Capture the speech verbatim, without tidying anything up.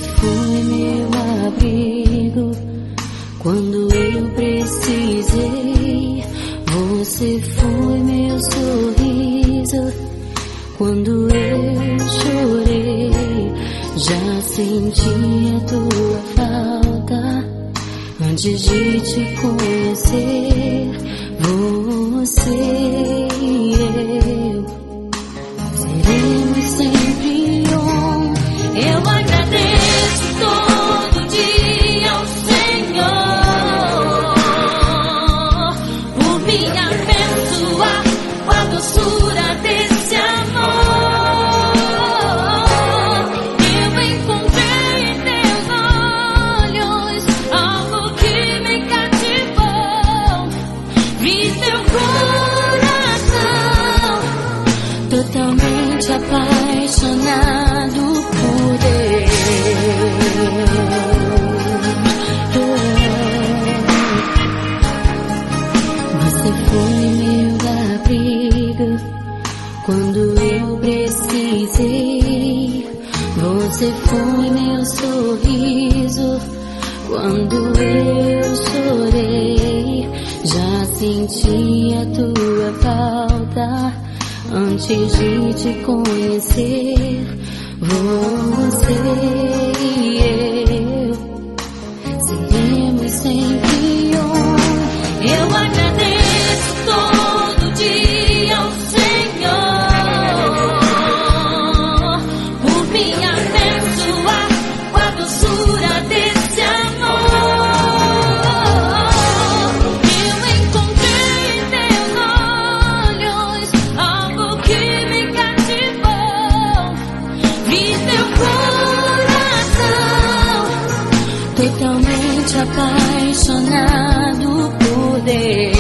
foi meu abrigo quando eu precisei. Você foi meu sorriso quando eu chorei. Já senti a tua falta antes de te conhecer. Você e eu seremos sempre um. Eu agradeço todo dia ao Senhor por me abençoar com a doçura desse amor. Eu encontrei em teus olhos algo que me cativou. Vi teu coração totalmente apaixonado por Deus. Você foi meu abrigo quando eu precisei. Você foi meu sorriso quando eu chorei. Já senti a tua falta antes de te conhecer. Você e eu seremos sempre um. Eu agradeço todo dia ao Senhor por me abençoar com a doçura desse amor. Eu encontrei em teus olhos algo que me cativou. Vi teu coração totalmente apaixonado por Deus.